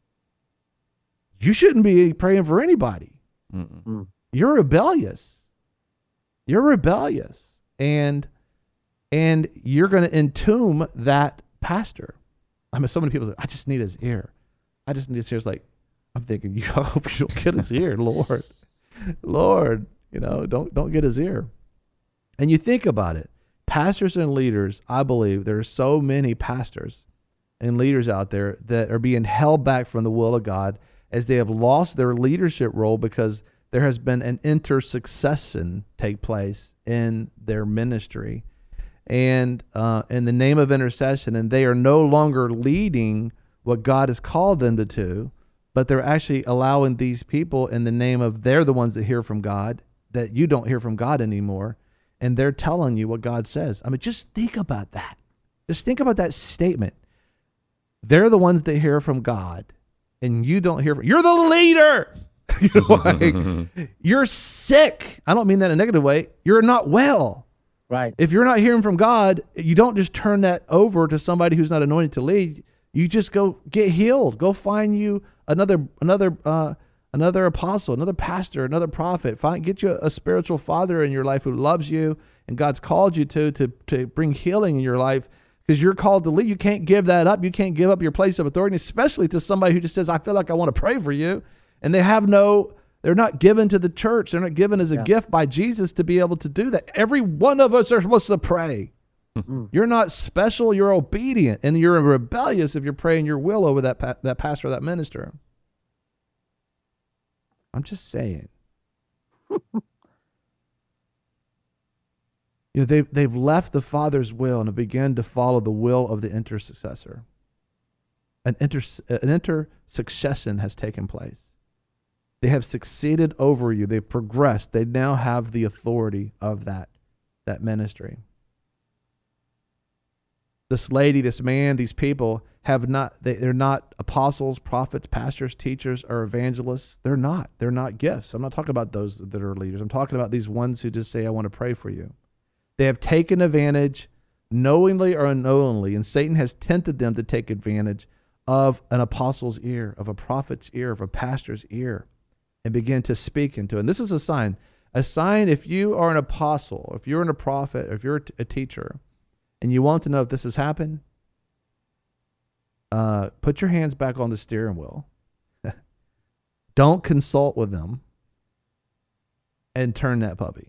you shouldn't be praying for anybody. Mm-mm. You're rebellious. You're rebellious. And and you're going to entomb that pastor. I mean, so many people say, I just need his ear. I just need his ear. It's like, I'm thinking, you hope you don't get his ear, Lord. Lord, you know, don't don't get his ear. And you think about it. Pastors and leaders, I believe there are so many pastors and leaders out there that are being held back from the will of God as they have lost their leadership role because there has been an intersuccession take place in their ministry and uh, in the name of intercession, and they are no longer leading what God has called them to do, but they're actually allowing these people in the name of they're the ones that hear from God, that you don't hear from God anymore, and they're telling you what God says. I mean, just think about that. Just think about that statement. They're the ones that hear from God, and you don't hear from, you're the leader. You're like, you're sick. I don't mean that in a negative way. You're not well. Right. If you're not hearing from God, you don't just turn that over to somebody who's not anointed to lead. You just go get healed. Go find you another another uh, another apostle, another pastor, another prophet. Find get you a, a spiritual father in your life who loves you and God's called you to to to bring healing in your life, because you're called to lead. You can't give that up. You can't give up your place of authority, especially to somebody who just says, "I feel like I want to pray for you," and they have no. They're not given to the church. They're not given as a Yeah. gift by Jesus to be able to do that. Every one of us are supposed to pray. Mm. You're not special. You're obedient, and you're rebellious if you're praying your will over that pa- that pastor or that minister. I'm just saying. You know, they've, they've left the Father's will and have begun to follow the will of the intercessor. An, inter, an intersuccession has taken place. They have succeeded over you. They've progressed. They now have the authority of that, that ministry. This lady, this man, these people have not, they, they're not apostles, prophets, pastors, teachers, or evangelists. They're not. They're not gifts. I'm not talking about those that are leaders. I'm talking about these ones who just say, I want to pray for you. They have taken advantage, knowingly or unknowingly, and Satan has tempted them to take advantage of an apostle's ear, of a prophet's ear, of a pastor's ear, and begin to speak into it. And this is a sign. A sign, if you are an apostle, if you're a prophet, or if you're a teacher, and you want to know if this has happened, uh, put your hands back on the steering wheel. Don't consult with them, and turn that puppy.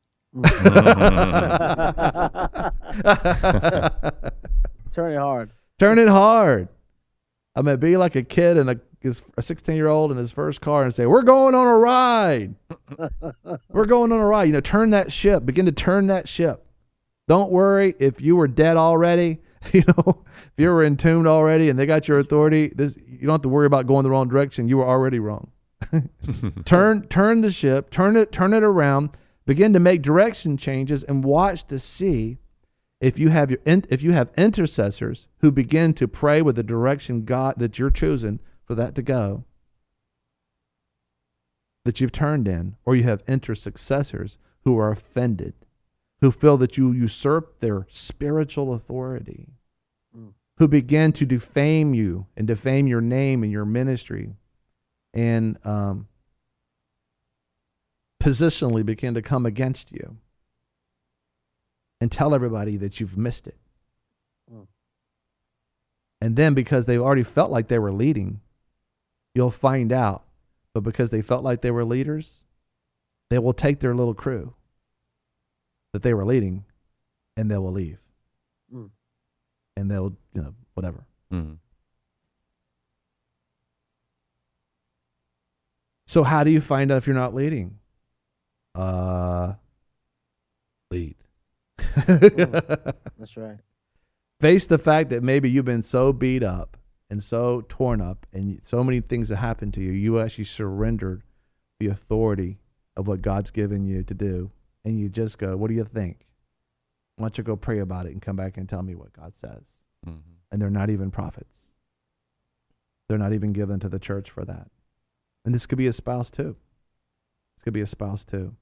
Turn it hard. Turn it hard. I mean, be like a kid and a a sixteen-year-old in his first car and say, "We're going on a ride. We're going on a ride." You know, turn that ship. Begin to turn that ship. Don't worry if you were dead already. You know, if you were entombed already and they got your authority, this you don't have to worry about going the wrong direction. You were already wrong. turn turn the ship. Turn it turn it around. Begin to make direction changes and watch to see if you have your if you have intercessors who begin to pray with the direction God that you're choosing for that to go, that you've turned in, or you have intercessors who are offended, who feel that you usurp their spiritual authority, mm. who begin to defame you and defame your name and your ministry, and um, positionally begin to come against you and tell everybody that you've missed it. Mm. And then because they've already felt like they were leading, you'll find out, but because they felt like they were leaders, they will take their little crew that they were leading and they will leave. Mm. And they'll, you know, whatever. Mm. So how do you find out if you're not leading? Uh, lead. Mm. That's right. Face the fact that maybe you've been so beat up and so torn up and so many things that happened to you, you actually surrendered the authority of what God's given you to do. And you just go, what do you think? Why don't you go pray about it and come back and tell me what God says? Mm-hmm. And they're not even prophets. They're not even given to the church for that. And this could be a spouse too. This could be a spouse too.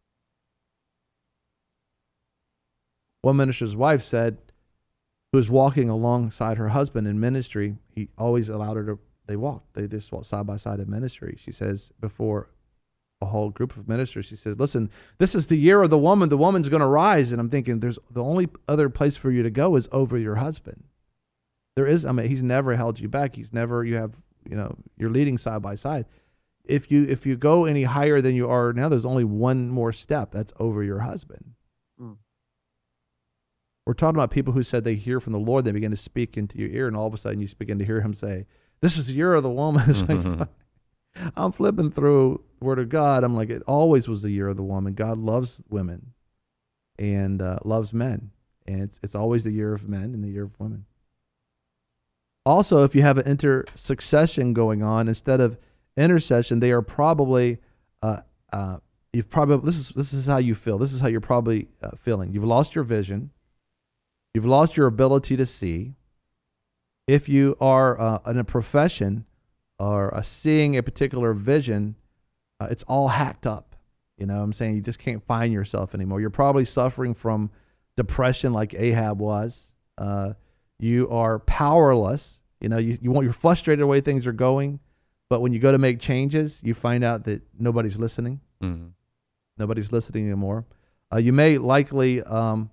One minister's wife said, who was walking alongside her husband in ministry, he always allowed her to, they walked. They just walked side by side in ministry. She says, before a whole group of ministers, she said, listen, this is the year of the woman. The woman's going to rise. And I'm thinking, there's the only other place for you to go is over your husband. There is, I mean, he's never held you back. He's never, you have, you know, you're leading side by side. If you, if you go any higher than you are now, there's only one more step. That's over your husband. Mm. We're talking about people who said they hear from the Lord. They begin to speak into your ear, and all of a sudden you begin to hear him say, this is the year of the woman. It's mm-hmm. like, I'm flipping through the Word of God. I'm like, it always was the year of the woman. God loves women and uh, loves men. And it's, it's always the year of men and the year of women. Also, if you have an intersuccession going on, instead of intercession, they are probably, uh, uh, you've probably, this is, this is how you feel. This is how you're probably uh, feeling. You've lost your vision. You've lost your ability to see. If you are uh, in a profession or uh, seeing a particular vision, uh, it's all hacked up. You know what I'm saying? You just can't find yourself anymore. You're probably suffering from depression like Ahab was. Uh, you are powerless. You know, you, you want, you're frustrated the way things are going, but when you go to make changes, you find out that nobody's listening. Mm-hmm. Nobody's listening anymore. Uh, you may likely... Um,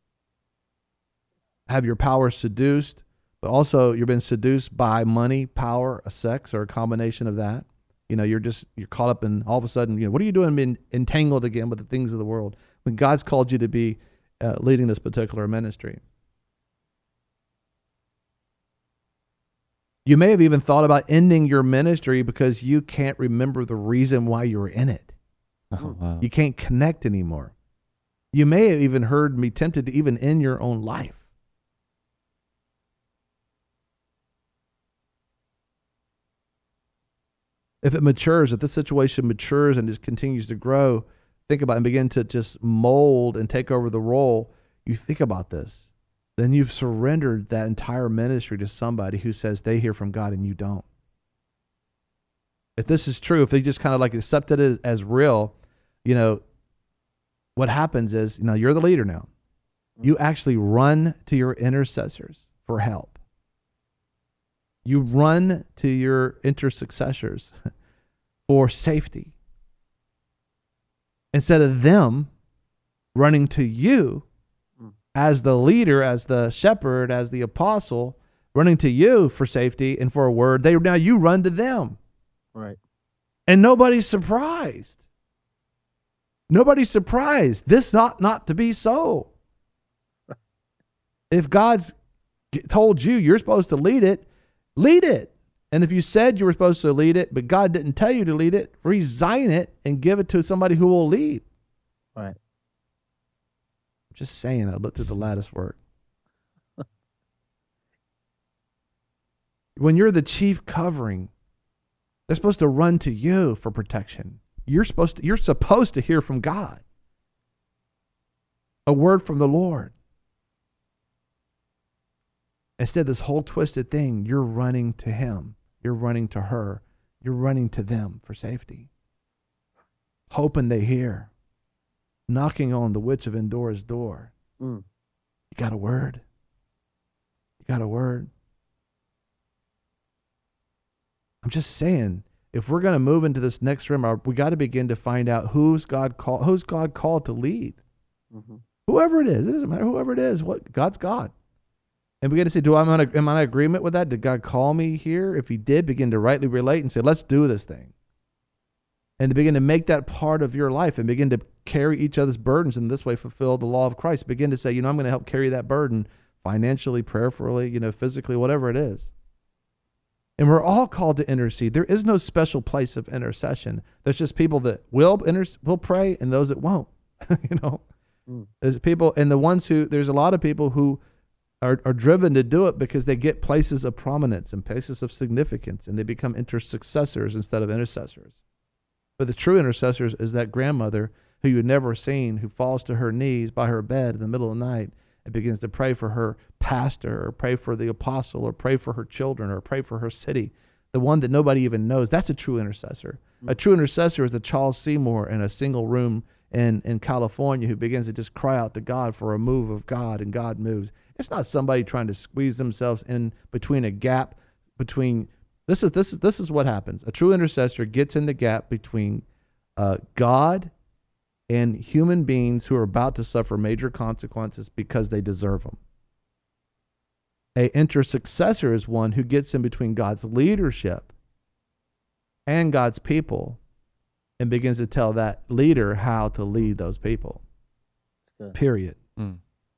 have your power seduced, but also you're being seduced by money, power, a sex, or a combination of that. You know, you're just, you're caught up in all of a sudden, you know, what are you doing being entangled again with the things of the world when God's called you to be uh, leading this particular ministry? You may have even thought about ending your ministry because you can't remember the reason why you were in it. Oh, wow. You can't connect anymore. You may have even heard me tempted to even end your own life. if it matures, if the situation matures and just continues to grow, think about it and begin to just mold and take over the role, you think about this, then you've surrendered that entire ministry to somebody who says they hear from God and you don't. If this is true, if they just kind of like accept it as, as real, you know, what happens is, you know, you're the leader now. You actually run to your intercessors for help. You run to your intersuccessors for safety. Instead of them running to you as the leader, as the shepherd, as the apostle, running to you for safety and for a word, they now you run to them. Right. And nobody's surprised. Nobody's surprised. This not not to be so. If God's told you you're supposed to lead it, lead it. And if you said you were supposed to lead it, but God didn't tell you to lead it, resign it and give it to somebody who will lead. Right. Just saying, I looked at the lattice work. When you're the chief covering, they're supposed to run to you for protection. You're supposed to, you're supposed to hear from God. A word from the Lord. Instead, this whole twisted thing, you're running to him. You're running to her. You're running to them for safety. Hoping they hear. Knocking on the witch of Endor's door. Mm. You got a word? You got a word? I'm just saying, if we're going to move into this next realm, we got to begin to find out who's God called, who's God called to lead. Mm-hmm. Whoever it is, it doesn't matter whoever it is. What God's God. And we got to say, do I am I in agreement with that? Did God call me here? If he did, begin to rightly relate and say, let's do this thing. And to begin to make that part of your life and begin to carry each other's burdens and this way fulfill the law of Christ. Begin to say, you know, I'm going to help carry that burden financially, prayerfully, you know, physically, whatever it is. And we're all called to intercede. There is no special place of intercession. There's just people that will inter- will pray and those that won't. you know, mm. There's people, and the ones who, there's a lot of people who Are, are driven to do it because they get places of prominence and places of significance, and they become intersuccessors instead of intercessors. But the true intercessors is that grandmother who you've never seen, who falls to her knees by her bed in the middle of the night and begins to pray for her pastor or pray for the apostle or pray for her children or pray for her city, the one that nobody even knows. That's a true intercessor. Mm-hmm. A true intercessor is a Charles Seymour in a single room in, in California who begins to just cry out to God for a move of God, and God moves. It's not somebody trying to squeeze themselves in between a gap between this is this is this is what happens. A true intercessor gets in the gap between uh, God and human beings who are about to suffer major consequences because they deserve them. A intersuccessor is one who gets in between God's leadership and God's people and begins to tell that leader how to lead those people. Period. Mm.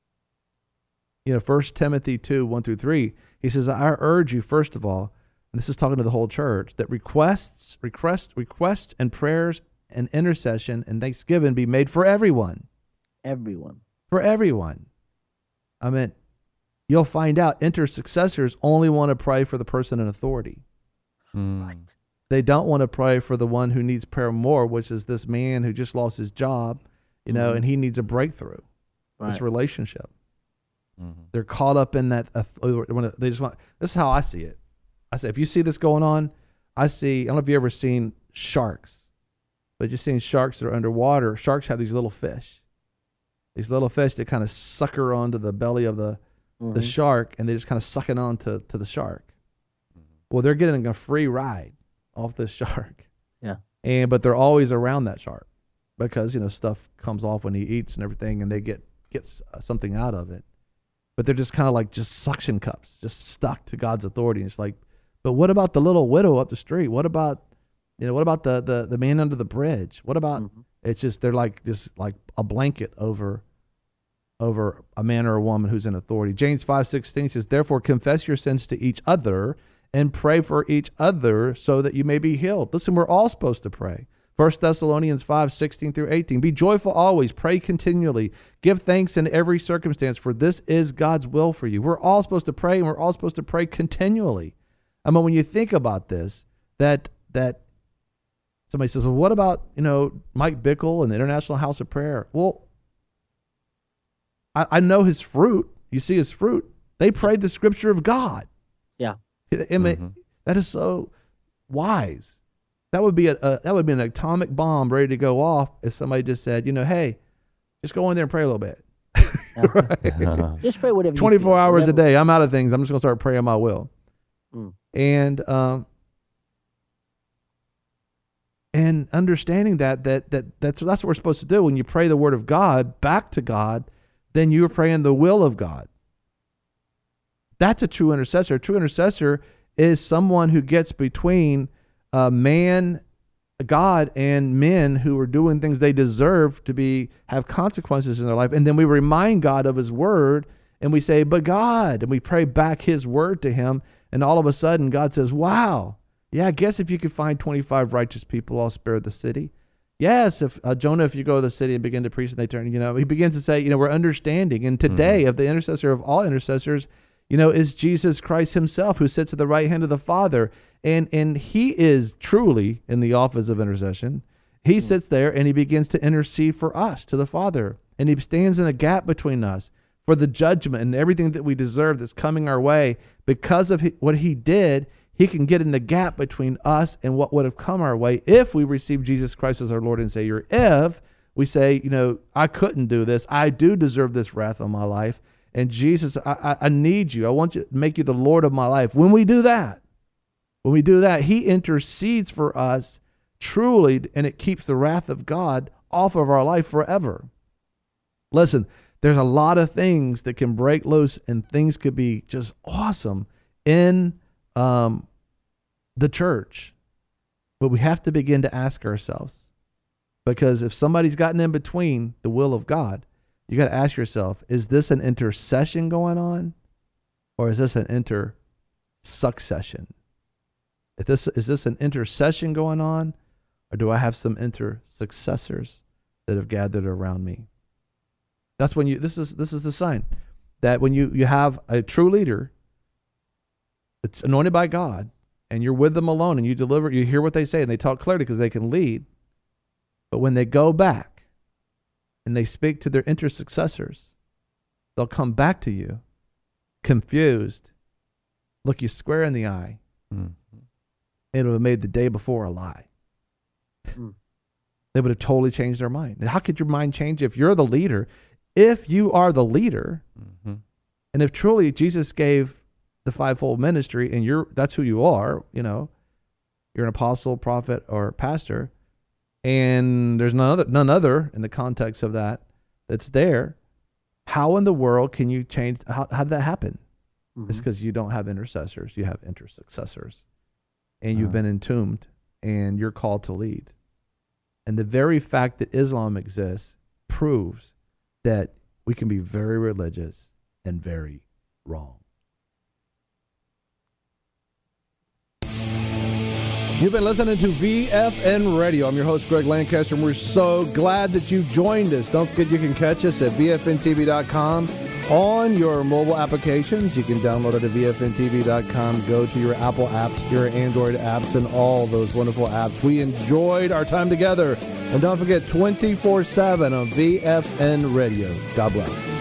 You know, First Timothy two, one through three, he says, I urge you, first of all, and this is talking to the whole church, that requests, requests, requests and prayers and intercession and thanksgiving be made for everyone. Everyone. For everyone. I mean, you'll find out intersuccessors only want to pray for the person in authority. Mm. Right. They don't want to pray for the one who needs prayer more, which is this man who just lost his job, you know, mm-hmm. and he needs a breakthrough. Right. This relationship. Mm-hmm. They're caught up in that. When they just want. This is how I see it. I say, if you see this going on, I see. I don't know if you ever seen sharks, but you've seen sharks that are underwater. Sharks have these little fish, these little fish that kind of sucker onto the belly of the mm-hmm. the shark, and they just kind of suck it on to, to the shark. Mm-hmm. Well, they're getting a free ride off this shark. Yeah. And but they're always around that shark because you know stuff comes off when he eats and everything, and they get gets something out of it. But they're just kind of like just suction cups, just stuck to God's authority. And it's like, but what about the little widow up the street? What about, you know, what about the the, the man under the bridge? What about, mm-hmm. it's just, they're like, just like a blanket over, over a man or a woman who's in authority. James five sixteen says, therefore confess your sins to each other and pray for each other so that you may be healed. Listen, we're all supposed to pray. First Thessalonians five sixteen through eighteen. Be joyful always, pray continually, give thanks in every circumstance, for this is God's will for you. We're all supposed to pray, and we're all supposed to pray continually. I mean, when you think about this, that that Somebody says, well, what about, you know, Mike Bickle and the International House of Prayer? Well, I, I know his fruit. You see his fruit. They prayed the scripture of God. Yeah. I mean, mm-hmm. That is so wise. That would be a, a that would be an atomic bomb ready to go off if somebody just said, you know, hey, just go in there and pray a little bit. Right? Just pray whatever. twenty-four hours whatever. a day. I'm out of things. I'm just going to start praying my will. Mm. And um, and understanding that that that that's that's what we're supposed to do. When you pray the word of God back to God, then you're praying the will of God. That's a true intercessor. A true intercessor is someone who gets between uh, man, God, and men who are doing things they deserve to be have consequences in their life. And then we remind God of his word, and we say, but God, and we pray back his word to him. And all of a sudden, God says, wow, yeah, I guess if you could find twenty-five righteous people, I'll spare the city. Yes, if uh, Jonah, if you go to the city and begin to preach and they turn, you know, he begins to say, you know, we're understanding. And today, mm-hmm. of the intercessor of all intercessors, you know, is Jesus Christ himself, who sits at the right hand of the Father. And and he is truly in the office of intercession. He mm-hmm. sits there and he begins to intercede for us to the Father. And he stands in the gap between us for the judgment and everything that we deserve that's coming our way. Because of he, what he did, he can get in the gap between us and what would have come our way if we receive Jesus Christ as our Lord and Savior. If we say, you know, I couldn't do this. I do deserve this wrath on my life. And Jesus, I, I, I need you. I want you to make you the Lord of my life. When we do that, when we do that, he intercedes for us truly, and it keeps the wrath of God off of our life forever. Listen, there's a lot of things that can break loose, and things could be just awesome in um, the church. But we have to begin to ask ourselves, because if somebody's gotten in between the will of God, you got to ask yourself, is this an intercession going on, or is this an inter-succession? If this, is this an intercession going on, or do I have some inter-successors that have gathered around me? That's when you, this is this is the sign that when you, you have a true leader that's anointed by God, and you're with them alone, and you deliver, you hear what they say, and they talk clearly because they can lead. But when they go back, and they speak to their intersuccessors, they'll come back to you confused, look you square in the eye, mm-hmm. and it would have made the day before a lie. Mm. They would have totally changed their mind. And how could your mind change if you're the leader? If you are the leader, mm-hmm. and if truly Jesus gave the fivefold ministry, and you're that's who you are, you know, you're an apostle, prophet, or pastor, and there's none other, none other in the context of that that's there, how in the world can you change? How, how did that happen? Mm-hmm. It's because you don't have intercessors. You have intersuccessors. And you've uh-huh. been entombed, and you're called to lead. And the very fact that Islam exists proves that we can be very religious and very wrong. You've been listening to V F N Radio. I'm your host, Greg Lancaster, and we're so glad that you joined us. Don't forget you can catch us at V F N T V dot com on your mobile applications. You can download it at V F N T V dot com. Go to your Apple apps, your Android apps, and all those wonderful apps. We enjoyed our time together. And don't forget, twenty-four seven on V F N Radio. God bless.